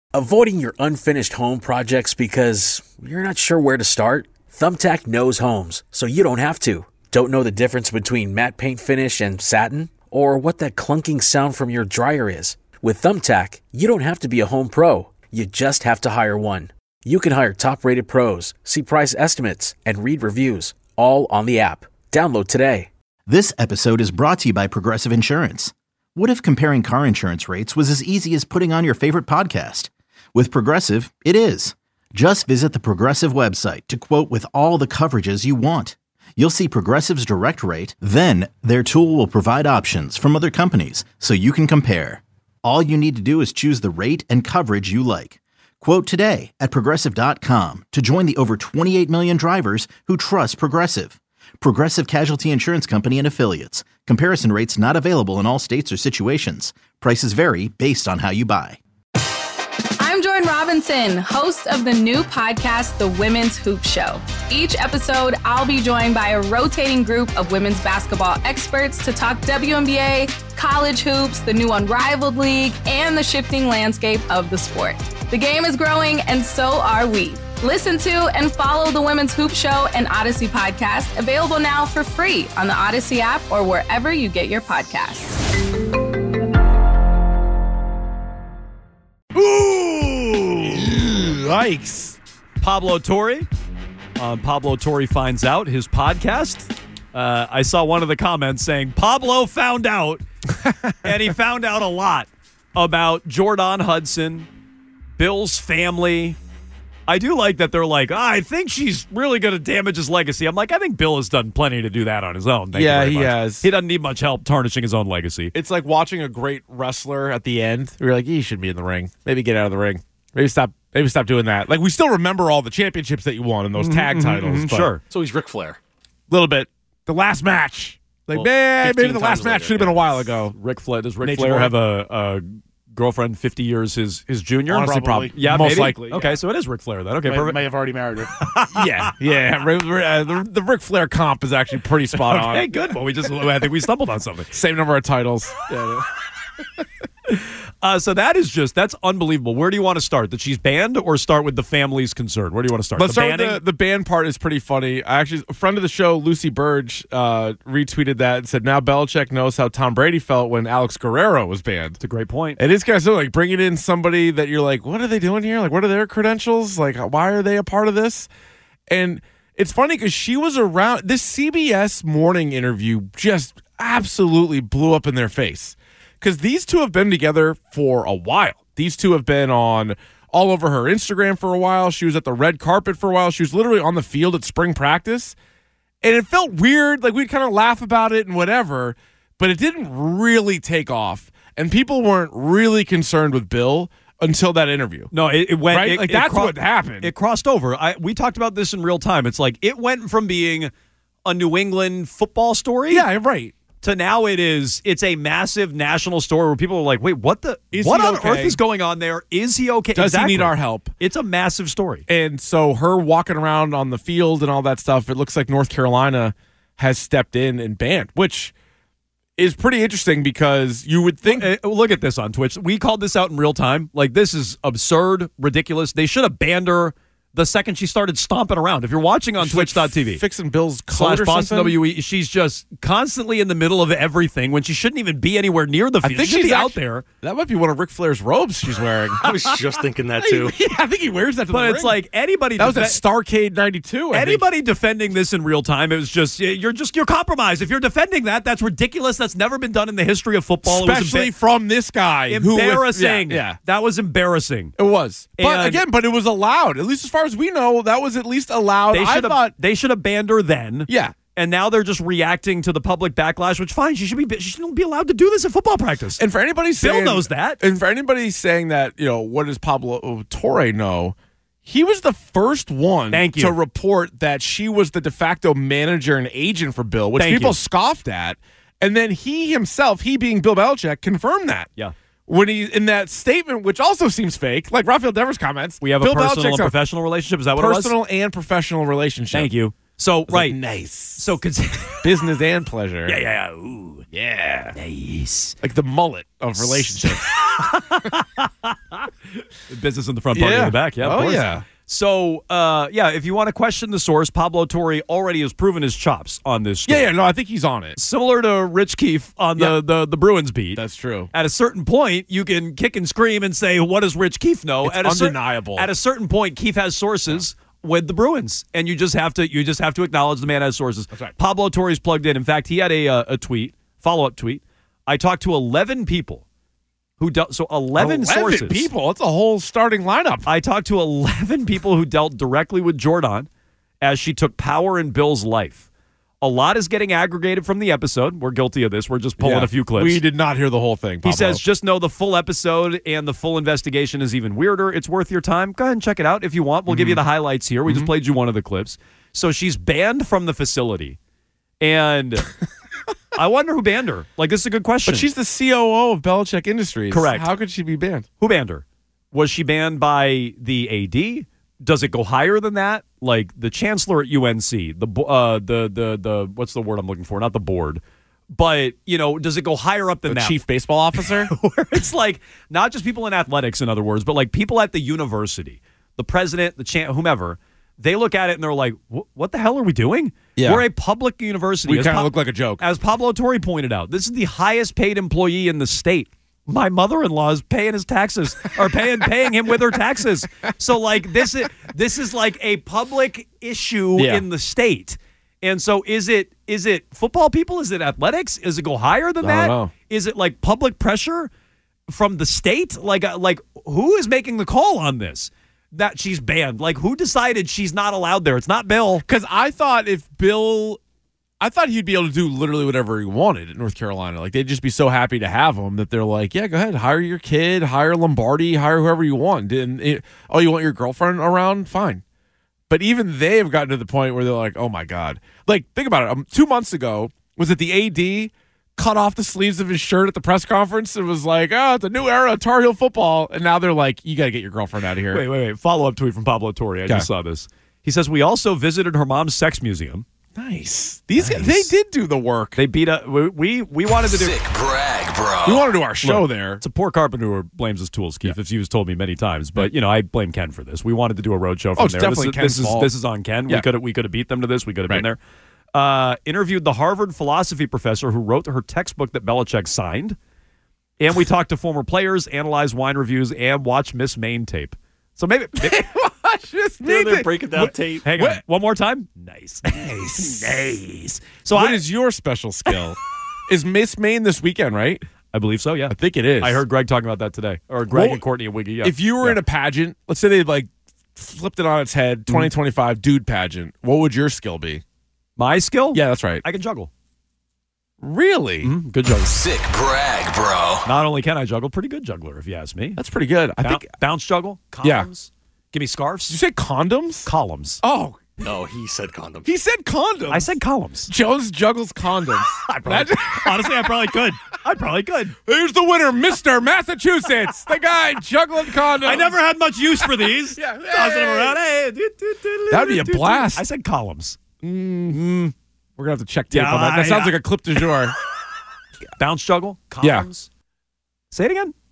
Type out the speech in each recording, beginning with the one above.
Avoiding your unfinished home projects because you're not sure where to start? Thumbtack knows homes, so you don't have to. Don't know the difference between matte paint finish and satin? Or what that clunking sound from your dryer is? With Thumbtack, you don't have to be a home pro. You just have to hire one. You can hire top-rated pros, see price estimates, and read reviews, all on the app. Download today. This episode is brought to you by Progressive Insurance. What if comparing car insurance rates was as easy as putting on your favorite podcast? With Progressive, it is. Just visit the Progressive website to quote with all the coverages you want. You'll see Progressive's direct rate, then their tool will provide options from other companies so you can compare. All you need to do is choose the rate and coverage you like. Quote today at Progressive.com to join the over 28 million drivers who trust Progressive. Progressive Casualty Insurance Company and Affiliates. Comparison rates not available in all states or situations. Prices vary based on how you buy. I'm Jordan Robinson, host of the new podcast, The Women's Hoop Show. Each episode, I'll be joined by a rotating group of women's basketball experts to talk WNBA, college hoops, the new Unrivaled League, and the shifting landscape of the sport. The game is growing, and so are we. Listen to and follow The Women's Hoop Show and Odyssey podcast, available now for free on the Odyssey app or wherever you get your podcasts. Yikes. Pablo Torre. Pablo Torre finds out his podcast. I saw one of the comments saying, Pablo found out, and he found out a lot about Jordan Hudson, Bill's family. I do like that they're like, I think she's really going to damage his legacy. I'm like, I think Bill has done plenty to do that on his own. Thank you very much. Has. He doesn't need much help tarnishing his own legacy. It's like watching a great wrestler at the end. We're like, he should be in the ring. Maybe get out of the ring. Maybe stop doing that. Like, we still remember all the championships that you won and those tag titles. But Sure. So he's Ric Flair. A little bit. The last match. Like, Well, man, maybe 15 the last times match later, should have been a while ago. Does Ric Nature Flair Boy. have a girlfriend 50 years his junior? Honestly, Probably. Yeah, most maybe? likely. Okay, so it is Ric Flair then. Okay, perfect. May have already married her. Yeah. The Ric Flair comp is actually pretty spot on. Okay, good. Well, I think we stumbled on something. Same number of titles. So that's unbelievable. Where do you want to start? That she's banned, or start with the family's concern? Where do you want to start? Let's the start banning? with the ban part is pretty funny. A friend of the show, Lucy Burge, retweeted that and said, now Belichick knows how Tom Brady felt when Alex Guerrero was banned. It's a great point. It is kind of so like bringing in somebody that you're like, what are they doing here? Like, what are their credentials? Like, why are they a part of this? And it's funny because she was around. This CBS morning interview just absolutely blew up in their face because these two have been together for a while. These two have been on all over her Instagram for a while. She was at the red carpet for a while. She was literally on the field at spring practice. And it felt weird. Like, we'd kind of laugh about it and whatever, but it didn't really take off. And people weren't really concerned with Bill until that interview. No, it went. Right? That's what happened. It crossed over. We talked about this in real time. It's like it went from being a New England football story. Yeah, right. To now it's a massive national story where people are like, wait, what on earth is going on there? Is he okay? Does he need our help? It's a massive story. And so her walking around on the field and all that stuff, it looks like North Carolina has stepped in and banned, which is pretty interesting because you would think. Look at this on Twitch. We called this out in real time. Like, this is absurd, ridiculous. They should have banned her the second she started stomping around. If you're watching on Twitch.tv. Fixing Bill's coat or Boston something. WE, she's just constantly in the middle of everything when she shouldn't even be anywhere near the field. I think she should be out actually there. That might be one of Ric Flair's robes she's wearing. I was just thinking that too. Yeah, I think he wears that to But the it's ring. like anybody. That was at Starcade 92. Anybody defending this in real time, it was you're compromised. If you're defending that's ridiculous. That's never been done in the history of football. Especially from this guy. Embarrassing. Yeah. That was embarrassing. It was. But And- but it was allowed. At least as far as we know, that was at least allowed. They should have banned her then. Yeah. And now they're just reacting to the public backlash, which fine, she shouldn't be allowed to do this in football practice. And for anybody saying Bill knows that. And for anybody saying that, what does Pablo Torre know? He was the first one to report that she was the de facto manager and agent for Bill, which people scoffed at. And then he himself, he being Bill Belichick, confirmed that. Yeah. When he in that statement, which also seems fake, like Rafael Devers comments. We have Bill a personal Belichick's and professional relationship. Is that what it was? Personal and professional relationship. Thank you. So right, nice. so Business and pleasure. yeah. Ooh, Yeah. nice. Like the mullet of relationships. Business in the front, party in the back. Yeah. Of course. yeah. So, if you want to question the source, Pablo Torre already has proven his chops on this story. Yeah, no, I think he's on it. Similar to Rich Keefe on the Bruins beat. That's true. At a certain point, you can kick and scream and say, what does Rich Keefe know? It's undeniable. At a certain point, Keefe has sources with the Bruins, and you just have to acknowledge the man has sources. That's right. Pablo Torre's plugged in. In fact, he had a follow-up tweet. I talked to 11 people who dealt, so 11 sources. people? It's a whole starting lineup. I talked to 11 people who dealt directly with Jordan as she took power in Bill's life. A lot is getting aggregated from the episode. We're guilty of this. We're just pulling a few clips. We did not hear the whole thing, Pablo. He says, just know the full episode and the full investigation is even weirder. It's worth your time. Go ahead and check it out if you want. We'll give you the highlights here. We just played you one of the clips. So she's banned from the facility. And I wonder who banned her. Like, this is a good question. But she's the COO of Belichick Industries. Correct. How could she be banned? Who banned her? Was she banned by the AD? Does it go higher than that? Like the chancellor at UNC, the what's the word I'm looking for? Not the board, but does it go higher up than The that? chief baseball officer? Where it's like not just people in athletics, in other words, but like people at the university, the president, whomever. They look at it and they're like, "What the hell are we doing? Yeah. We're a public university. We kind of look like a joke." As Pablo Torre pointed out, this is the highest paid employee in the state. My mother-in-law is paying his taxes, or paying him with her taxes. So like this is like a public issue in the state. And so is it football people? Is it athletics? Does it go higher than that? know. Is it like public pressure from the state? Like who is making the call on this? That she's banned. Like, who decided she's not allowed there? It's not Bill. Because I thought he'd be able to do literally whatever he wanted in North Carolina. Like, they'd just be so happy to have him that they're like, yeah, go ahead, hire your kid, hire Lombardi, hire whoever you want. And you want your girlfriend around? Fine. But even they have gotten to the point where they're like, oh my God. Like, think about it. 2 months ago, was it the AD cut off the sleeves of his shirt at the press conference and was like, oh, it's a new era of Tar Heel football. And now they're like, you got to get your girlfriend out of here. Wait. Follow-up tweet from Pablo Torre. I just saw this. He says, we also visited her mom's sex museum. Nice. These guys, they did do the work. They beat up. We wanted to do. Sick brag, bro. We want to do our show there. It's a poor carpenter who blames his tools, Keith, as you've told me many times. But, I blame Ken for this. We wanted to do a road show from it's there. definitely Ken's fault. This is on Ken. Yeah. We could have beat them to this. We could have been there. Interviewed the Harvard philosophy professor who wrote her textbook that Belichick signed. And we talked to former players, analyzed wine reviews, and watched Miss Maine tape. So maybe Watch this. They're breaking down tape. hang on. One more time. Nice. Nice. So What is your special skill? Is Miss Maine this weekend, right? I believe so, yeah. I think it is. I heard Greg talking about that today. Or Greg Well, and Courtney and Wiggy, yeah. If you were in a pageant, let's say they flipped it on its head, 2025 dude pageant, what would your skill be? My skill? Yeah, that's right. I can juggle. Really? Good juggle. Sick brag, bro. Not only can I juggle, pretty good juggler, if you ask me. That's pretty good. I think. Bounce juggle, Yeah. columns. Give me scarves. Did you say condoms? Columns. Oh, No, he said condoms. he said condoms. I said columns. Jones juggles condoms. Honestly, I probably could. Here's the winner, Mr. Massachusetts. The guy juggling condoms. I never had much use for these. Yeah. Tossing them around. Hey, That'd be a blast. I said columns. We're gonna have to check tape Yeah, on that. That sounds like a clip du jour. Bounce juggle, Yeah. columns. Say it again.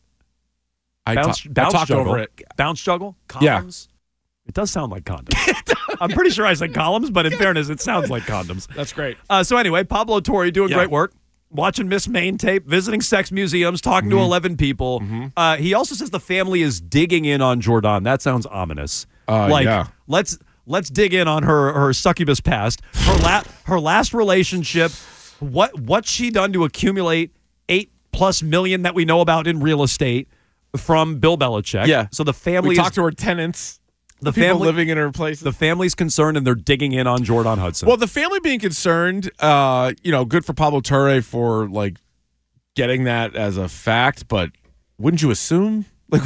I Bounce talked juggle. over it. Bounce juggle, Yeah. columns. It does sound like condoms. I'm pretty sure I said columns, but in fairness, it sounds like condoms. That's great. So anyway, Pablo Torre doing Yeah. great work. Watching Miss Maine tape, visiting sex museums, talking to 11 people. He also says the family is digging in on Jordan. That sounds ominous. Yeah. Let's dig in on her succubus past, her last relationship, what she done to accumulate $8+ million that we know about in real estate from Bill Belichick. Yeah. So the family We talked to her tenants. the people family living in her places. the family's concerned and they're digging in on Jordan Hudson. Well, the family being concerned, good for Pablo Torre for getting that as a fact, but wouldn't you assume?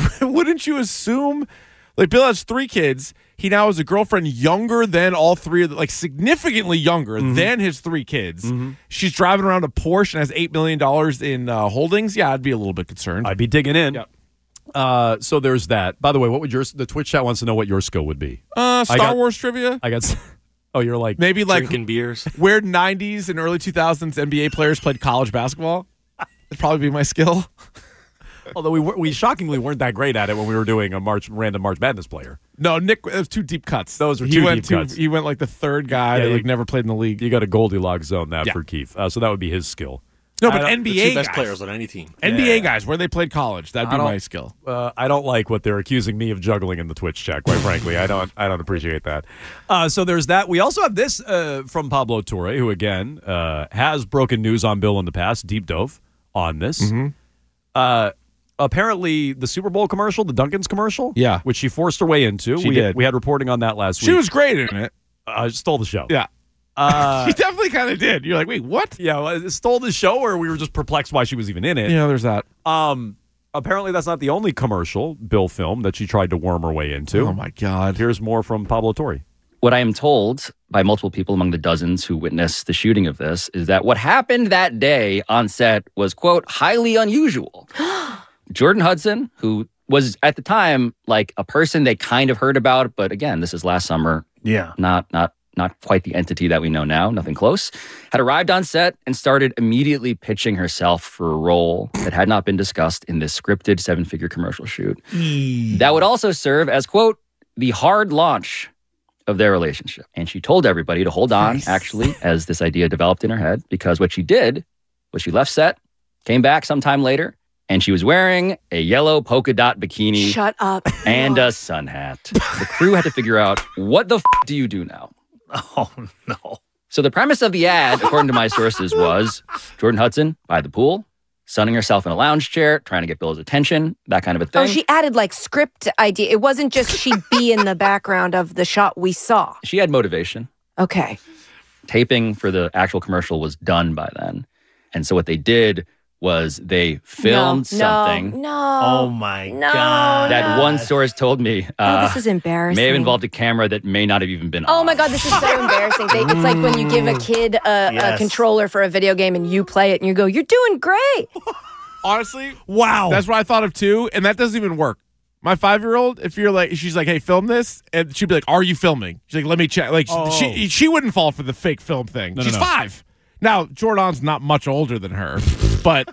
Bill has 3 kids. He now has a girlfriend younger than all 3 of them, significantly younger than his 3 kids. She's driving around a Porsche and has $8 million in holdings. Yeah, I'd be a little bit concerned. I'd be digging in. Yep. So there's that. By the way, what would the Twitch chat wants to know what your skill would be? Star Wars trivia? I got Oh, you're like Maybe like Drinking beers. where 90s and early 2000s NBA players played college basketball. That'd probably be my skill. although we shockingly weren't that great at it when we were doing a random March Madness player. No, Nick, it was two deep cuts. Those were he two went deep cuts. He went like the third guy Yeah, that you- like never played in the league. You got a Goldilocks zone that Yeah. for Keith. So that would be his skill. No, but The NBA two best guys, players on any team. NBA guys, where they played college, that'd be I don't- my skill. I don't like what they're accusing me of juggling in the Twitch chat. Quite frankly, I don't appreciate that. So there's that. We also have this from Pablo Torre, who again has broken news on Bill in the past. Deep dove on this. Mm-hmm. Apparently, the Super Bowl commercial, the Dunkin's commercial, Yeah. which she forced her way into. She did. We had reporting on that last She week. was great in it. Stole the show. Yeah. She definitely kind of did. You're like, wait, what? Yeah, well, stole the show, or we were just perplexed why she was even in it. Yeah, there's that. Apparently, that's not the only commercial Bill filmed that she tried to worm her way into. Oh, my God. Here's more from Pablo Torre. What I am told by multiple people among the dozens who witnessed the shooting of this is that what happened that day on set was, quote, highly unusual. Jordan Hudson, who was at the time like a person they kind of heard about, but again, this is last summer. Yeah. Not quite the entity that we know now, nothing close, had arrived on set and started immediately pitching herself for a role that had not been discussed in this scripted 7-figure commercial shoot. That would also serve as, quote, the hard launch of their relationship. And she told everybody to hold on, actually, as this idea developed in her head, because what she did was she left set, came back sometime later, and she was wearing a yellow polka dot bikini. Shut up. And a sun hat. The crew had to figure out, what the do you do now? Oh, no. So the premise of the ad, according to my sources, was Jordan Hudson by the pool, sunning herself in a lounge chair, trying to get Bill's attention, that kind of a thing. Oh, she added like script idea. It wasn't just she'd be in the background of the shot we saw. She had motivation. Okay. Taping for the actual commercial was done by then. And so what they did was they filmed something Oh, my No, God. that one source told me this is embarrassing. may have involved a camera that may not have even been Oh on. my God, this is so embarrassing. It's like when you give a kid a Yes. controller for a video game and you play it and you go, you're doing great. Honestly, Wow. that's what I thought of too, and that doesn't even work. My 5-year-old, if you're like, she's like, hey, film this, and she'd be like, are you filming? She's like, let me check. Like, she wouldn't fall for the fake film thing. She's 5. Now, Jordan's not much older than her, but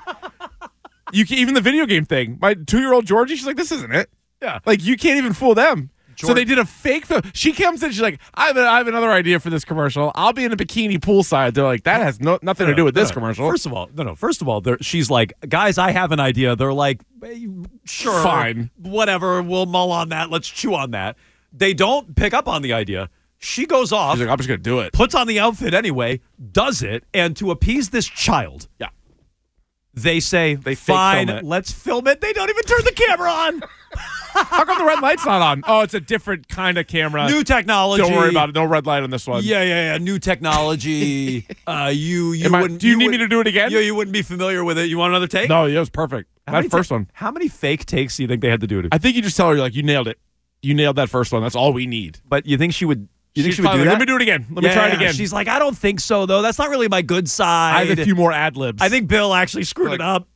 even the video game thing, my 2-year-old Georgie, she's like, this isn't it. Yeah. Like, you can't even fool them. So they did a fake film. She comes in, she's like, I have another idea for this commercial. I'll be in a bikini poolside. They're like, that has nothing to do with this commercial. First of all, she's like, guys, I have an idea. They're like, sure, Fine. whatever. We'll mull on that. Let's chew on that. They don't pick up on the idea. She goes off, She's like, I'm just going to do it. puts on the outfit anyway, does it, and to appease this child, Yeah. they say, They fake fine, film it. let's film it. They don't even turn the camera on. How come the red light's not on? Oh, it's a different kind of camera. New technology. Don't worry about it. No red light on this one. Yeah. New technology. You wouldn't. Do you need me to do it again? You wouldn't be familiar with it. You want another take? No, it was perfect. That first one. How many fake takes do you think they had to do to? I think you just tell her, you're like, you nailed it. You nailed that first one. That's all we need. But you think she would? You think She's she would probably do like, that? Let me do it again. Let me try it again. She's like, I don't think so, though. That's not really my good side. I have a few more ad libs. I think Bill actually screwed it up.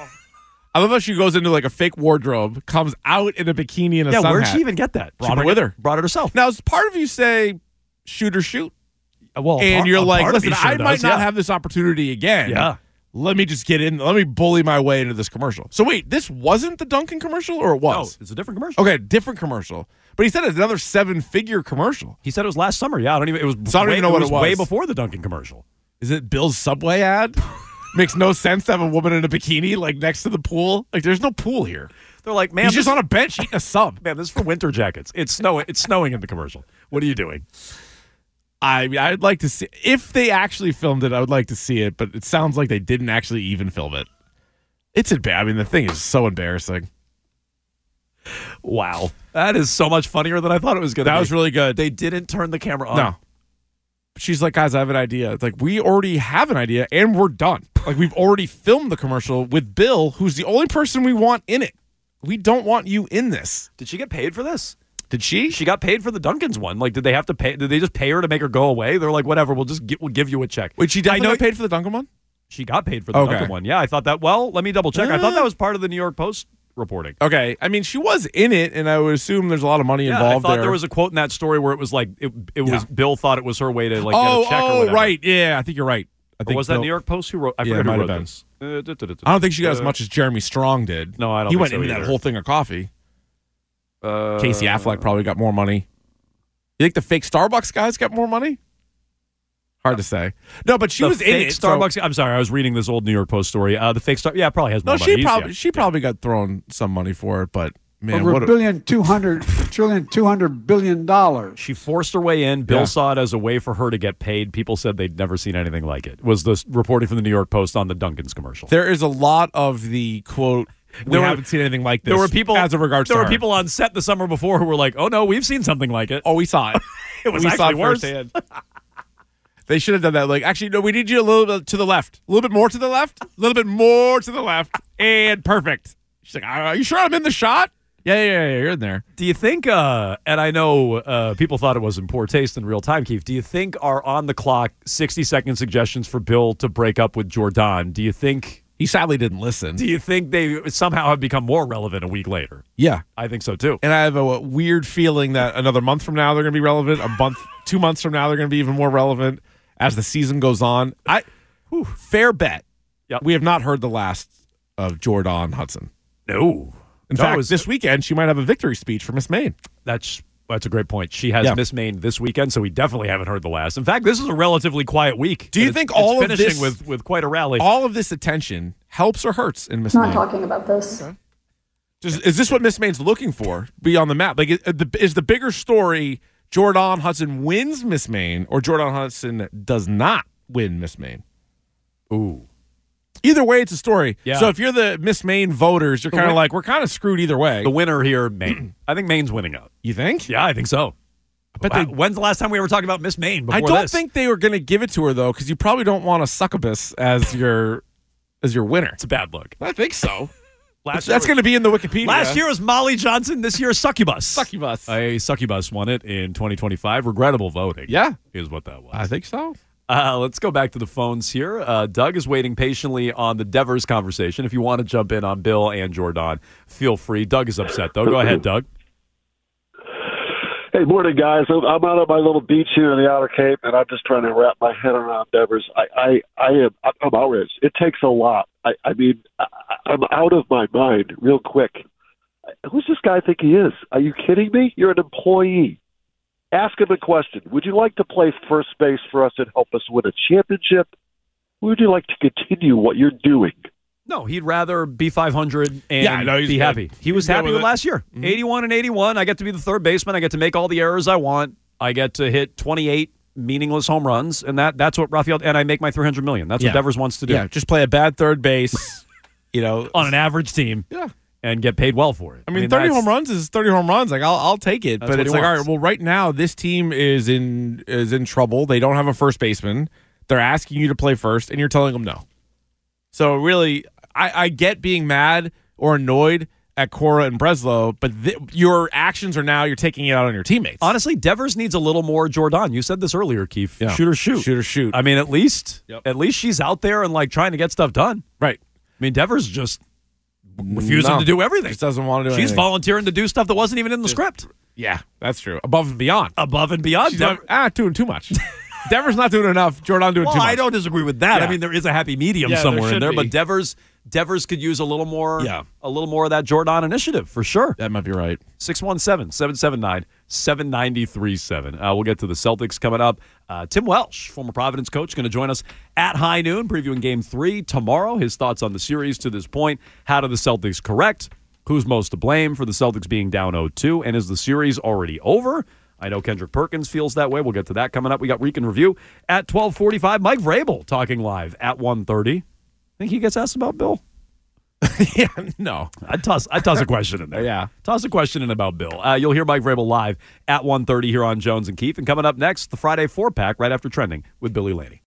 I love how she goes into like a fake wardrobe, comes out in a bikini and a Yeah, sun where'd hat. she even get that? Brought it with her. Brought it herself. Now, does part of you say shoot or shoot? Well, And you're like, listen, I might does, not yeah. have this opportunity again. Yeah. Let me just get in. Let me bully my way into this commercial. So wait, this wasn't the Dunkin' commercial, or it No, was? it's a different commercial. Okay, different commercial. But he said it's another 7-figure commercial. He said it was last summer. Yeah, I don't even. It was. So I don't even know what it was. Way before the Dunkin' commercial. Is it Bill's Subway ad? Makes no sense to have a woman in a bikini like next to the pool. Like, there's no pool here. They're like, man, He's just on a bench eating a sub. man, this is for winter jackets. It's snowing in the commercial. What are you doing? I'd like to see if they actually filmed it. I would like to see it, but it sounds like they didn't actually even film it. It's I mean, the thing is so embarrassing. Wow, that is so much funnier than I thought it was going to be. That was really good. They didn't turn the camera on. No. She's like, guys, I have an idea. It's like, we already have an idea and we're done. Like, we've already filmed the commercial with Bill, who's the only person we want in it. We don't want you in this. Did she get paid for this? Did she? She got paid for the Dunkin's one. Like, did they have to pay? Did they just pay her to make her go away? They're like, whatever. We'll give you a check. Wait, she definitely got paid for the Dunkin' one? She got paid for the Okay. Dunkin' one. Yeah, I thought that. Well, let me double check. I thought that was part of the New York Post reporting. Okay. I mean, she was in it, and I would assume there's a lot of money involved I thought there. there was a quote in that story where it was like it was Bill thought it was her way to like get a check or whatever. Right. Yeah, I think you're right. I think Or was that New York Post who wrote? I forget who might wrote have this. I don't think she got as much as Jeremy Strong did. No, I don't He think went so into either. that whole thing of coffee. Casey Affleck probably got more money. You think the fake Starbucks guys got more money? Hard to say. No, but she was in it. Starbucks. I'm sorry, I was reading this old New York Post story. The fake Starbucks. Yeah, probably has more money. She probably got thrown some money for it, but man, over $200 billion. She forced her way in. Bill saw it as a way for her to get paid. People said they'd never seen anything like it. Was the reporting from the New York Post on the Dunkin's commercial? There is a lot of the quote. We haven't seen anything like this. There were people as of regards. There to were her. people on set the summer before who were like, "Oh no, we've seen something like it." Oh, we saw it. It was we actually saw it worse. firsthand. They should have done that. Like, actually, no, we need you a little bit to the left. A little bit more to the left. A little bit more to the left. And perfect. She's like, are you sure I'm in the shot? Yeah, you're in there. Do you think, and I know people thought it was in poor taste in real time, Keith, do you think our on-the-clock 60-second suggestions for Bill to break up with Jordan, do you think... He sadly didn't listen. Do you think they somehow have become more relevant a week later? Yeah. I think so, too. And I have a weird feeling that another month from now they're going to be relevant. 2 months from now they're going to be even more relevant as the season goes on. Fair bet. Yep. We have not heard the last of Jordan Hudson. No. In fact, this weekend she might have a victory speech for Miss Maine. That's a great point. She has Miss Maine this weekend, so we definitely haven't heard the last. In fact, this is a relatively quiet week. Do you think all of this with quite a rally? All of this attention helps or hurts in Miss Maine? Not talking about this. Okay. Is this what Miss Maine's looking for? Be on the map. Like, is the bigger story Jordan Hudson wins Miss Maine or Jordan Hudson does not win Miss Maine? Ooh. Either way, it's a story. Yeah. So if you're the Miss Maine voters, you're kind of like, we're kind of screwed either way. The winner here, Maine. I think Maine's winning out. You think? Yeah, I think so. But when's the last time we ever talked about Miss Maine before I don't this? think they were going to give it to her, though, because you probably don't want a succubus as your winner. It's a bad look. I think so. That's going to be in the Wikipedia. Last year was Molly Johnson. This year is Succubus. Succubus. A Succubus won it in 2025. Regrettable voting. Yeah. Is what that was. I think so. Let's go back to the phones here. Doug is waiting patiently on the Devers conversation. If you want to jump in on Bill and Jordan, feel free. Doug is upset, though. Go ahead, Doug. Hey, morning, guys. I'm out on my little beach here in the Outer Cape, and I'm just trying to wrap my head around Devers. I'm outraged. It takes a lot. I'm out of my mind real quick. Who's this guy think he is? Are you kidding me? You're an employee. Ask him a question. Would you like to play first base for us and help us win a championship? Would you like to continue what you're doing? No, he'd rather be 500 and be good. happy. He was happy with last year. Mm-hmm. 81 and 81. I get to be the third baseman. I get to make all the errors I want. I get to hit 28 meaningless home runs, and that's what Rafael. And I make my $300 million. That's what Devers wants to do. Yeah, just play a bad third base, on an average team. Yeah. And get paid well for it. I mean 30 home runs is 30 home runs. Like I'll take it, but it's like, all right, well, right now this team is in trouble. They don't have a first baseman. They're asking you to play first, and you're telling them no. So really, I get being mad or annoyed at Cora and Breslow, but your actions are now you're taking it out on your teammates. Honestly, Devers needs a little more Jordan. You said this earlier, Keith. Yeah. Shoot or shoot. Shoot or shoot. I mean, at least she's out there and like trying to get stuff done. Right. I mean, Devers just refusing to do everything. Just doesn't want to do She's anything. volunteering to do stuff that wasn't even in the script. Yeah, that's true. Above and beyond. Above and beyond. She's doing too much. Devers not doing enough. Jordan doing too much. I don't disagree with that. Yeah. I mean, there is a happy medium Yeah, somewhere there in there, should but be. Devers could use a little more of that Jordan initiative for sure. That might be right. 617-779-7937. We'll get to the Celtics coming up. Tim Welsh, former Providence coach, going to join us at high noon, previewing Game 3 tomorrow. His thoughts on the series to this point. How do the Celtics correct? Who's most to blame for the Celtics being down 0-2? And is the series already over? I know Kendrick Perkins feels that way. We'll get to that coming up. We got Reek and Review at 12:45. Mike Vrabel talking live at 1:30. Think he gets asked about Bill? Yeah, no. I'd toss a question in there. Yeah. Toss a question in about Bill. You'll hear Mike Vrabel live at 1:30 here on Jones and Keith. And coming up next, the Friday 4-pack right after Trending with Billy Laney.